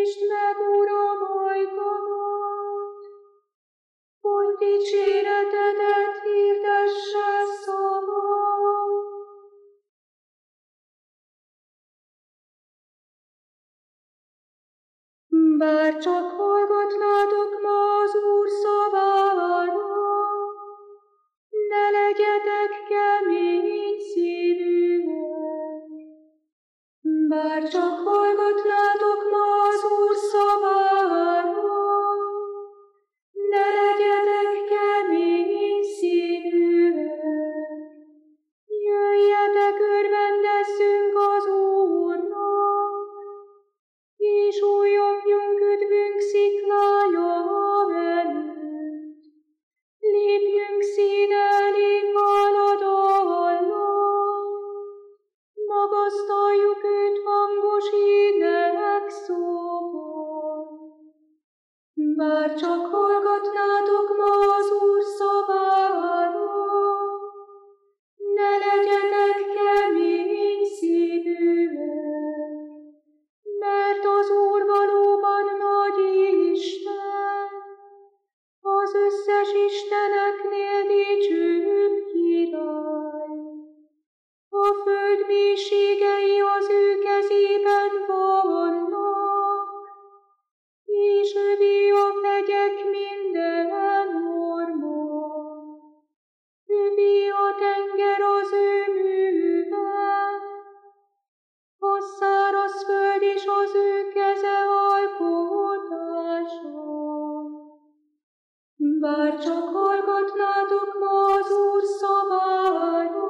Szépítsd meg, Uram, ajkamat, hogy dicséretedet hirdesse szavam. Bár csak hallgatnátok ma az Úr szavára, ne legyetek kemény szívűek. Bár csak hallgatnátok ma az Úr szavára, ne legyetek kemény szívűek. Jöjjetek, örvendezzünk az Úrnak, és újongjunk üdvünk sziklája előtt. Lépjünk színe elé háladallal, magasztaljuk őt hangos ének szóval. Bár csak hallgatnátok ma az Úr szavára, ne legyetek kemény szívűek, mert az Úr valóban nagy Isten, az összes isteneknél dicsőbb király. A föld mélységei az ő kezében vannak, és övé a hegyek minden orma. Övé a tenger az ő műve, a száraz föld is az ő keze alkotása. Bár csak hallgatnátok ma az Úr szavára,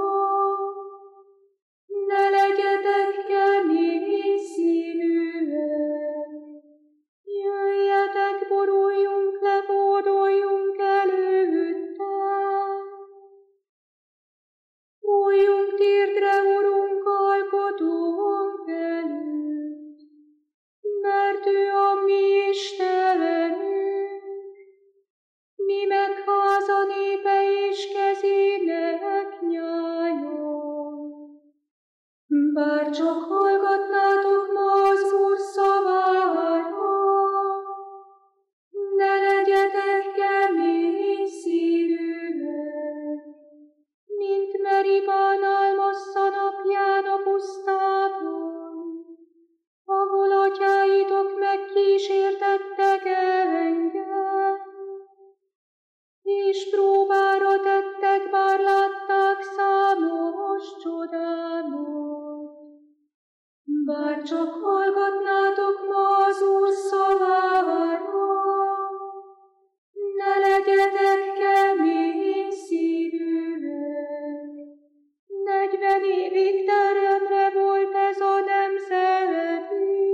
ne legyetek kemény szívűek. Jöjjetek, boruljunk le, hódoljunk előtte. Bújjunk térdre, Urunk, alkotónk előtt, mert ő a mi Istenünk, mi meg háza népe és kezének nyája. Bár csak hallgatnátok ma az Úr szavára, ne legyetek kemény szívűek, mint Meribánál Massza napján a pusztában, ahol atyáitok megkísértettek engem, és próbára tettek, bár látták számos csodámat. Bár csak hallgatnátok ma az Úr szavára, ne legyetek kemény szívűek. 40 évig teremre volt ez a nemzet.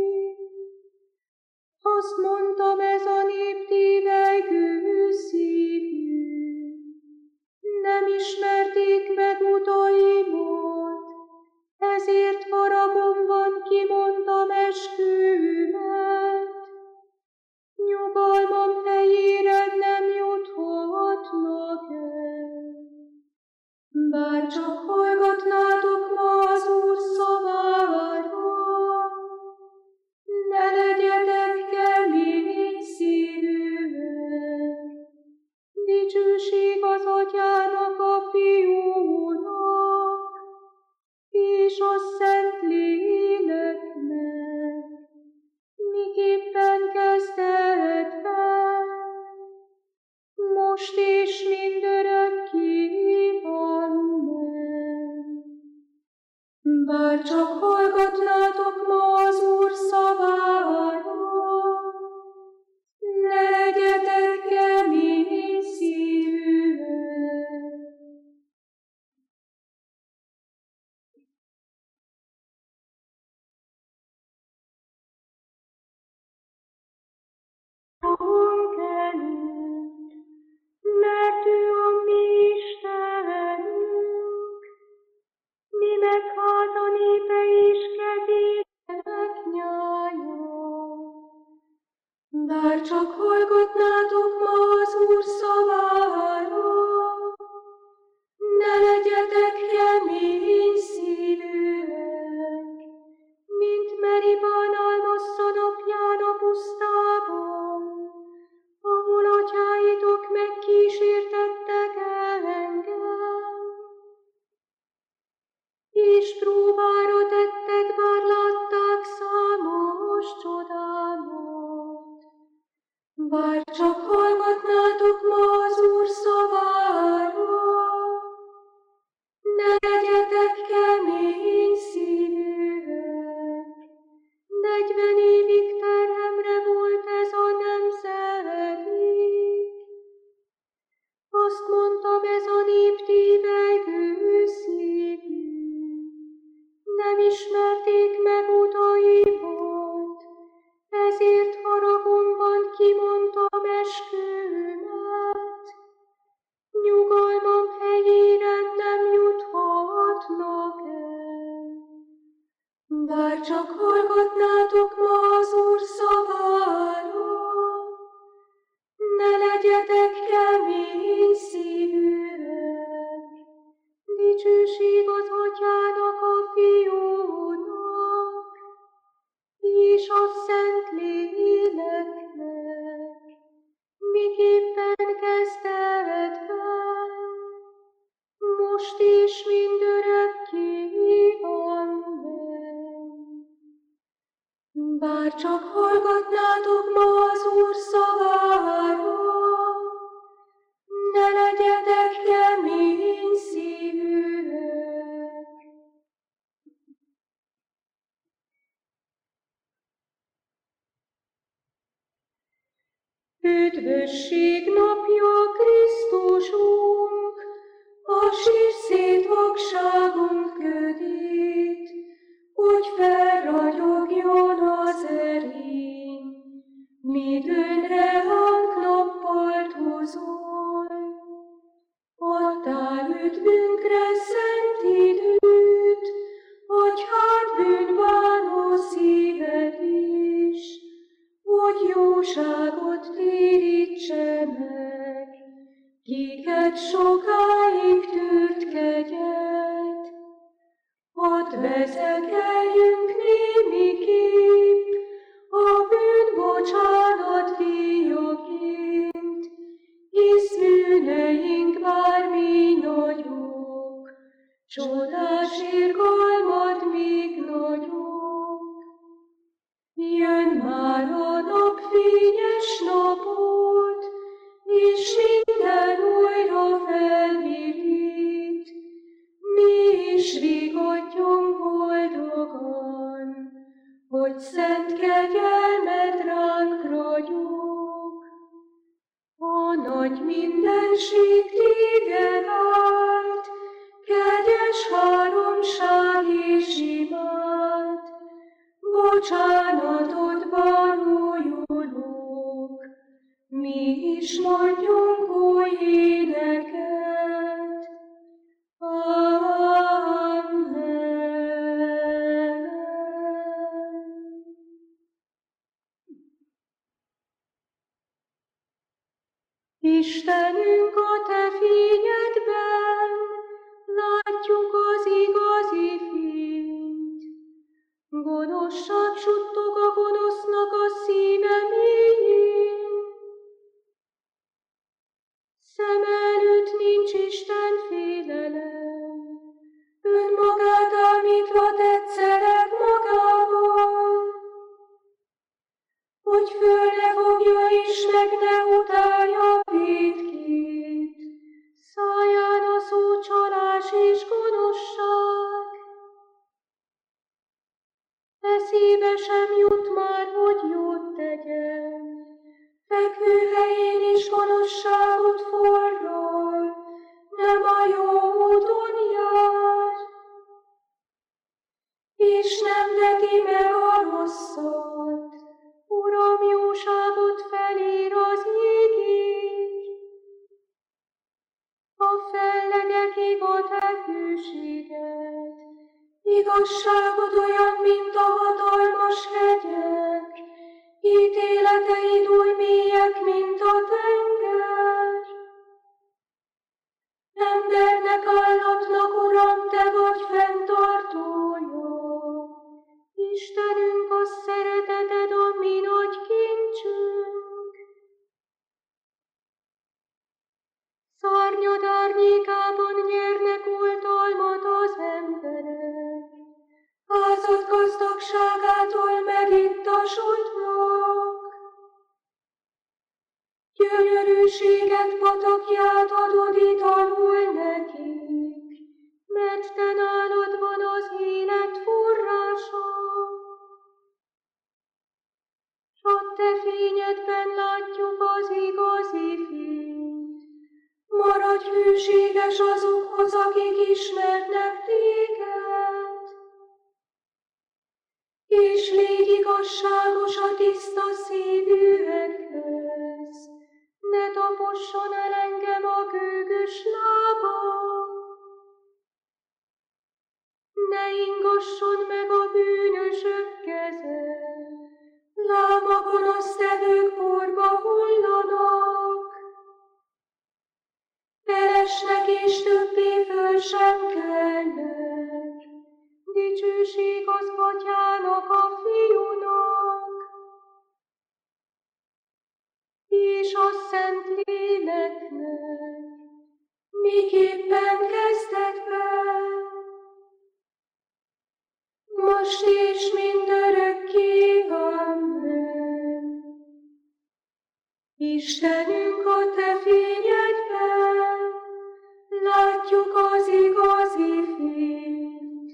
Azt mondtam, ez a nép tévegő szívű. Nem ismerték meg utaimat, ezért haragomban kimondtam eskümet. Nyugalmam helyére nem juthatnak el. Bár csak hallgatnátok ma az Úr szavára, ne legyetek kemény szívűek. Dicsőség az Atyának, a Fiúnak, és a Szent Léleknek, miképpen kezdetben, most és mindörökké. Amen. Bár csak hallgatnátok ma az Úr szavára, ne legyetek kemény szívűek. Fogunk előtt, mert ő a mi Istenünk, mi meg háza népe és kezének nyája. Bár csak hallgatnátok ma az Úr szavára, ne legyetek kemény szívűek, mint Meribánál Massza napján a Bár csak hallgatnátok ma az Úr szavára, ne legyetek kemény szívűek. Dicsőség az Atyának, a Fiúnak, és a Szentléleknek, miképpen kezdetben, most és mindörökké. Amen. Bár csak hallgatnátok ma az Úr szavára, ne legyetek kemény szívűek. Üdvösség napja Krisztusunk, a sír vakságunk ködét, hogy felragyogjon az erény, midőnre hangnappal hozol. Adtál üdvünkre szent időt, hogy hát bűnbánó szíved is, hogy jóságot térítse meg, kiket sokáig tűrt kegyet. Hadd vezekeljünk némiképp a bűnbocsánat díjaként, hisz bűneink bármi nagyok, csodás irgalmad még nagyobb. Jön már a napfényes napot, és minden újra felvirít, mi is rigadjunk boldogan, hogy szent kegyelmed ránk ragyog. A nagy mindenség téged ált, kegyes háromság és imád, bocsánatodban újulunk, mi is mondjunk új éneket. Amen. Istenünk, a te fényedben látjuk az igazi fényt. Gonoszság suttog a gonosznak a szíve mélyén. Szem előtt nincs Isten félelem, önmagát ámítva tetszeleg magával, hogy föl ne fogja és meg ne utálja vétkét, száján a szó csalás és gonoszság. Eszébe sem jut már, hogy jót tegyen, fekvőhelyén is gonoszságot forral, nem a jó úton jár, és nem veti meg a rosszat. Uram, jóságot felír az égig, a fellegekig a te hűséged, igazságod olyan, mint a hatalmas hegyek, ítéleteid új mélyek, mint a tenger. Embernek állatnak, Uram, te vagy fenntartója, Istenünk, a szereteted a mi nagy kincsünk. Szárnyad árnyékában nyernek oltalmat az emberek, házad gazdagságától megittasodnak. Gyönyörűséget patakját adod italul nekik, mert te nálad van az élet forrása. S a te fényedben látjuk az igazi fényt. Maradj hűséges azokhoz, akik ismernek téged, és légy igazságos a tiszta szívűekhez. Ne taposson el engem a gőgös lába. Ne ingasson meg a bűnösök keze, lám a gonosztevők porba hullanak. Felesnek és többé föl sem kelnek, dicsőség az Atyának, a Fiúnak, és a Szentléleknek, miképpen kezdetben, most és mindörökké. Amen. Istenünk, a Te fényedben látjuk az igazi fényt.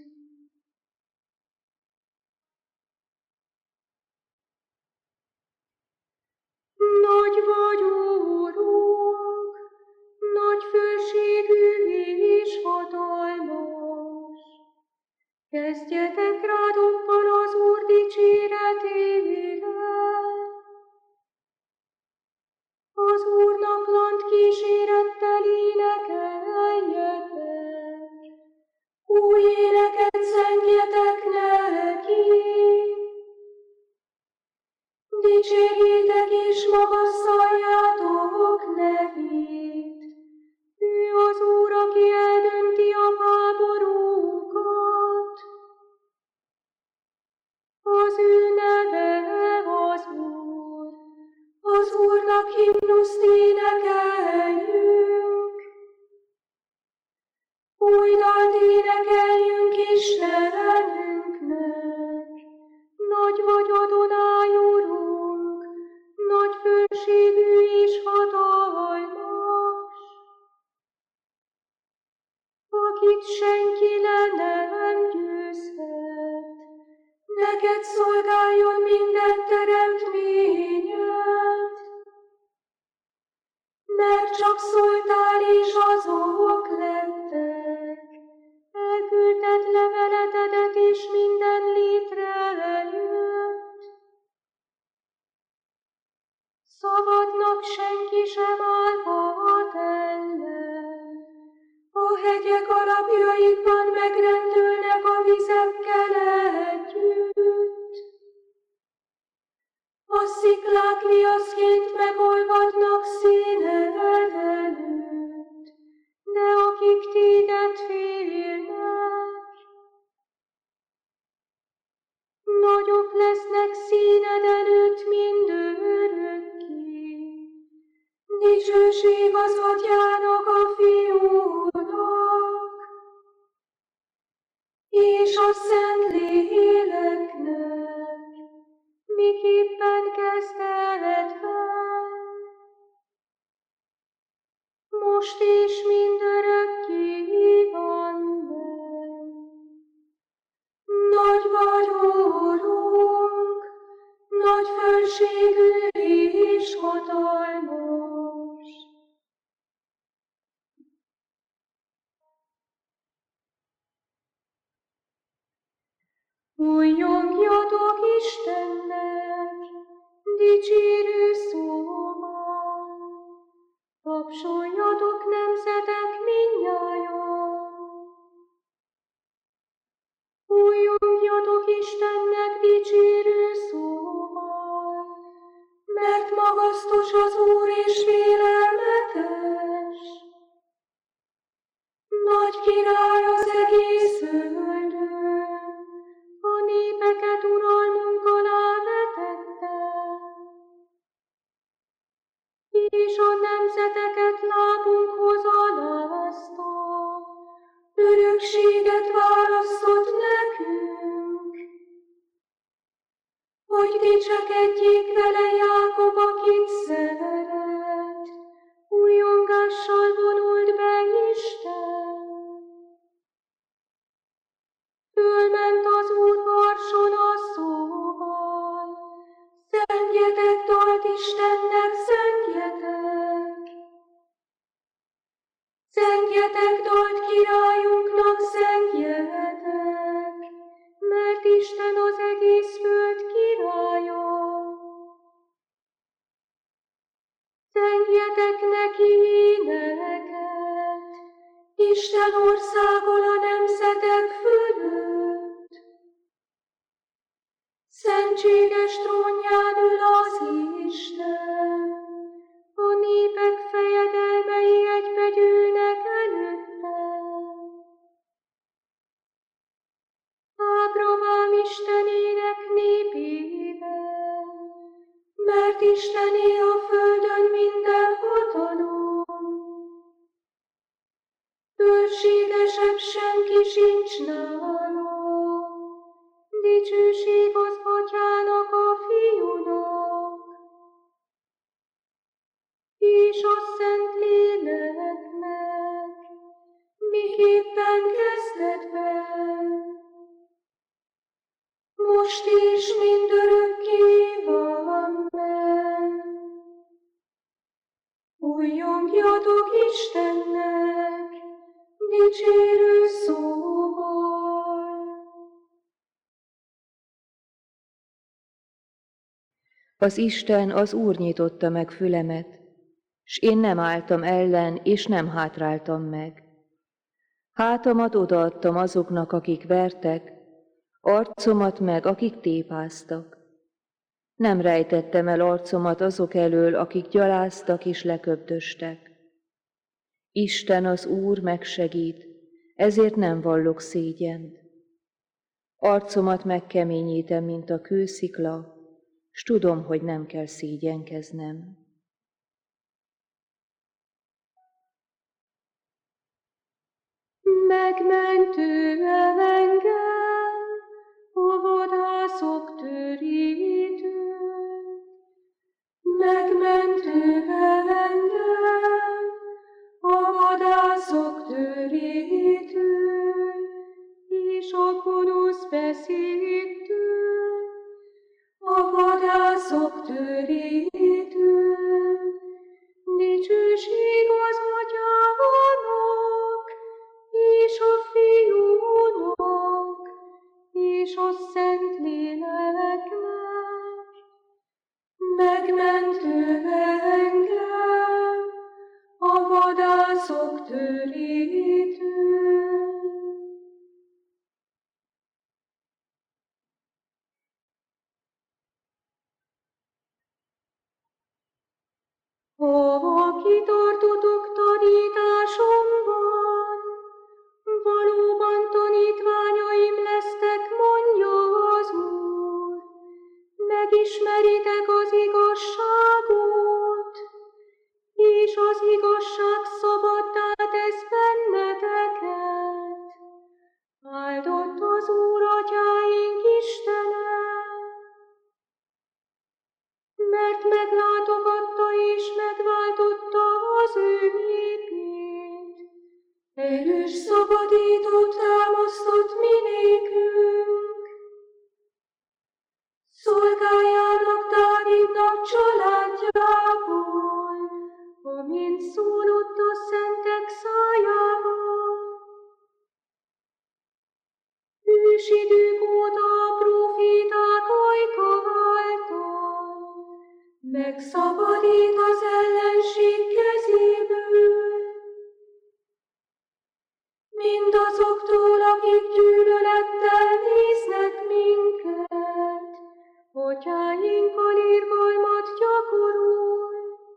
Nagy vagy, Úrunk, nagy fölségű és hatalmas. Kezdjetek rád oppan az Úr dicséretére. Az Úrnak lant kísérettel énekeljetek, új éneket zengjetek neki. Dicsérjétek és magasszaljátok nevét. Ő az Úr, aki eldönti a háborúkat. Az ő neve az Úr. Az Úrnak himnuszt énekeljünk. Új dalt énekeljünk Istenünknek. Nagy vagy, Adonai Urunk, nagy fölségű és hatalmas, akit senki le nem győzhet. Neked szolgáljon minden teremtményed, mert csak szóltál és azok lettek. Elküldted leveletedet és minden létre jött. Szavadnak senki sem állhat ellen. A hegyek alapjaikban megrendülnek a vizekkel együtt. A sziklák viaszként megolvadnak színed előtt, de akik téged félnek, nagyok lesznek színed előtt mindörökké. Dicsőség az Atyának, a Fiúnak, és a Szentléleknek, miképpen kezdetben, most és mindörökké. Amen. Nagy vagy, Úrunk, nagy fölségű és hatalmas. Újjongjatok Istennek dicsérő szóval, tapsoljatok nemzetek mindnyájan. Újjongjatok Istennek dicsérő szóval, mert magasztos az Úr és félelmetes. Nagy király az egész földön, a népeket uralmunk alá vetette, és a nemzeteket lábunkhoz alázta. Örökséget választott nekünk, hogy dicsekedjék vele Jákob, akit szeret. Újjongással vonult be Isten. Fölment az Úr harson a szóval, zengjetek dalt Istennek, zengjetek! Zengjetek dalt királyunknak, zengjetek! Mert Isten az egész föld királya. Zengjetek neki éneket, Isten országol a nemzetek fölött. Szentséges trónján ül az Isten, a népek fejedelmei egybegyűlnek előtte. Ábrahám Istenének népében, mert Istené a földön minden hatalom. Bölségesebb senki sincs nála, dicsőség az Atyának a Fiúnak, és a Szentléleknek, miképpen kezdetben, most is mindörökké van meg. Újjongjatok Istennek, dicsérő szóval. Az Isten, az Úr nyitotta meg fülemet, s én nem álltam ellen, és nem hátráltam meg. Hátamat odaadtam azoknak, akik vertek, arcomat meg, akik tépáztak. Nem rejtettem el arcomat azok elől, akik gyaláztak és leköbdöstek. Isten az Úr megsegít, ezért nem vallok szégyent. Arcomat megkeményítem, mint a kőszikla, s tudom, hogy nem kell szégyenkeznem. Megmentő engem, a vadászok törítő. Megmentő engem, a vadászok törítő, és a gonosz beszédtől. A vadászok törítő, dicsőség az Atyának, és a Fiúnak, és a Szentléleknek. Megmentő engem, a vadászok törítő. Ha kitartotok tanításomban, valóban tanítványaim lesztek, mondja az Úr. Megismeritek az igazságot, és az igazság szabaddá tesz benneteket. Áldott az Úr atyáink Istene, mert meglátogatta és megváltotta az ő népét. Erős szabadítót támasztott minékünk. Szolgájának Dávidnak családjából, amint szólott a szentek szájával. Ősidők óta a próféták ajka által megszabadít az ellenség kezéből. Mindazoktól, akik gyűlölettel néznek minket, atyáinkkal irgalmat gyakorol,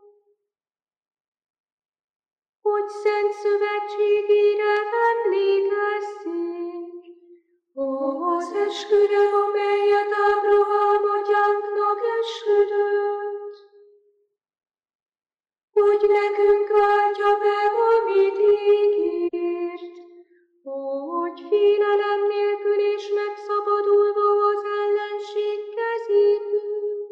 hogy szent szövetségére emlékezzék, az esküre, amelyet Ábrahám atyánknak esküdött, hogy nekünk váltja be, amit ígért, hogy félelem nélkül és megszabadulva az ellenség kezéből.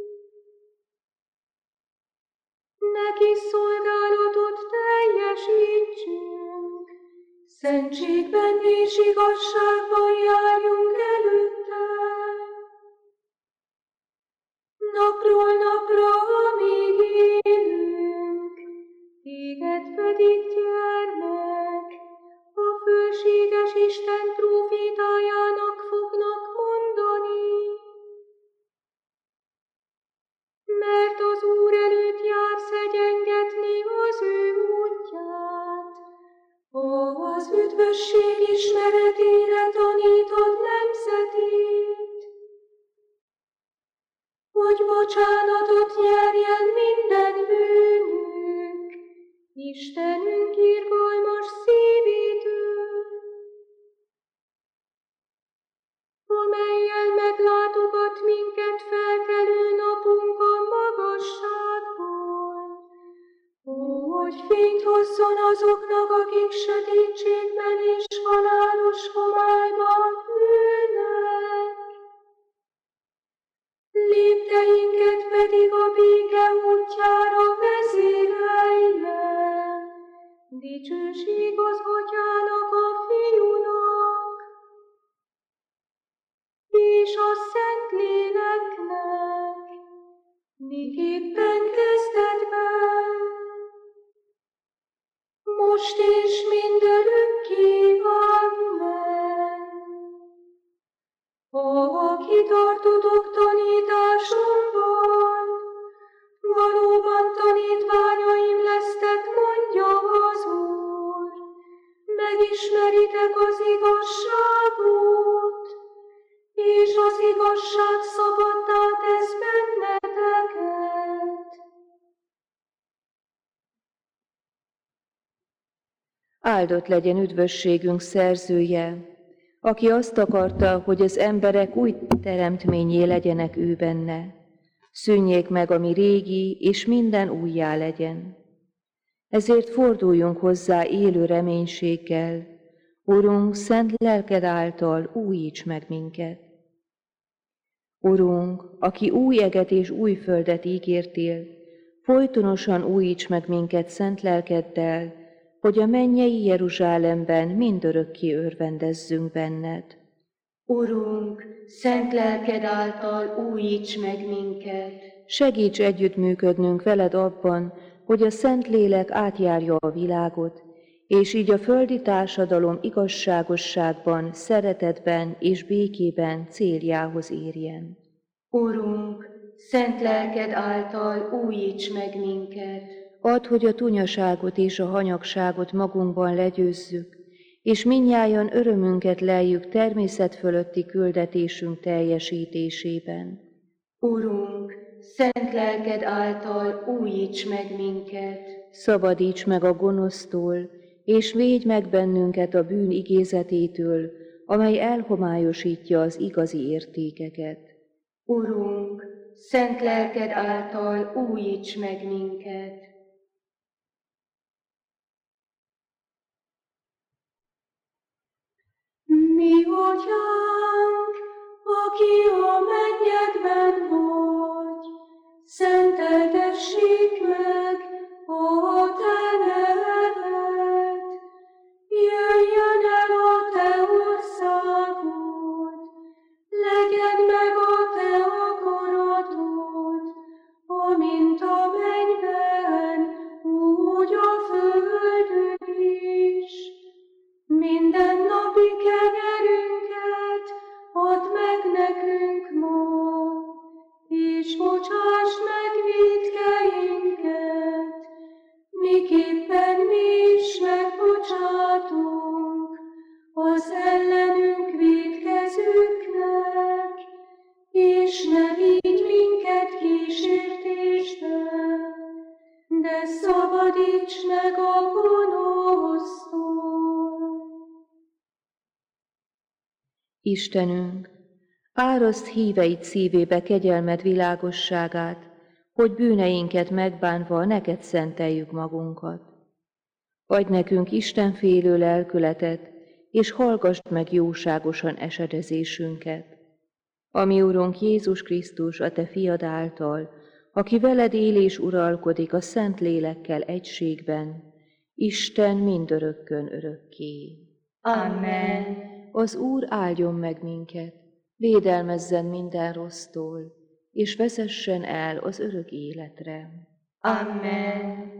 Neki szolgálatot teljesítsünk, szentségben és igazságban járjunk előtte. Napról napra, amíg élünk, téged pedig gyermek, a fölséges Isten prófétájának fognak mondani. Mert az Úr előtt jársz egyengetni az ő útját, az üdvösség ismeretére tanítod nemzetét. hogy bocsánatot nyerjen minden bűnünk, Istenünk irgalmas szívítől, amellyel meglátogat minket felkelő napunkon magasságból, hogy fényt hozzon azoknak, akik sötétségben és halálos homályban ülnek. Lépteinket pedig a béke útjára vezérelje, dicsőség az Atyának, a Fiúnak, és a Szentléleknek, miképpen kezdetben, most és mindörökké. Amen. Ha kitartotok tanításomban, valóban tanítványaim lesztek, mondja az Úr, megismeritek az igazságot, és az igazság szabaddá tesz benneteket. Áldott legyen üdvösségünk szerzője, aki azt akarta, hogy az emberek új teremtményé legyenek ő benne. Szűnjék meg, ami régi, és minden újjá legyen. Ezért forduljunk hozzá élő reménységgel. Urunk, szent lelked által újíts meg minket. Urunk, aki új eget és új földet ígértél, folytonosan újíts meg minket szent lelkeddel, hogy a mennyei Jeruzsálemben mindörökké örvendezzünk benned. Urunk, szent lelked által újíts meg minket. Segíts együttműködnünk veled abban, hogy a Szentlélek átjárja a világot, és így a földi társadalom igazságosságban, szeretetben és békében céljához érjen. Urunk, szent lelked által újíts meg minket. Add, hogy a tunyaságot és a hanyagságot magunkban legyőzzük, és mindnyájan örömünket leljük természet fölötti küldetésünk teljesítésében. Urunk, szent lelked által újíts meg minket. Szabadíts meg a gonosztól, és védj meg bennünket a bűn igézetétől, amely elhomályosítja az igazi értékeket. Urunk, szent lelked által újíts meg minket. Mi Atyánk, aki a mennyekben vagy, szenteltessék meg a te neved. Jöjjön el a te országod, legyen meg a te akaratod, amint a mennyben, úgy a földön is. Minden napi kenyerünket add meg nekünk ma, és bocsáss meg vétkeinket, miképpen mi is megbocsátunk az ellenünk vétkezőknek, és ne vigy minket kísértésbe, de szabadíts meg a gonosztól. Istenünk, áraszt híveid szívébe kegyelmed világosságát, hogy bűneinket megbánva neked szenteljük magunkat. Adj nekünk istenfélő lelkületet, és hallgassd meg jóságosan esedezésünket. Ami Urunk Jézus Krisztus, a te fiad által, aki veled él és uralkodik a Szent Lélekkel egységben, Isten mindörökkön örökké. Amen. Az Úr áldjon meg minket, védelmezzen minden rossztól, és vezessen el az örök életre. Amen.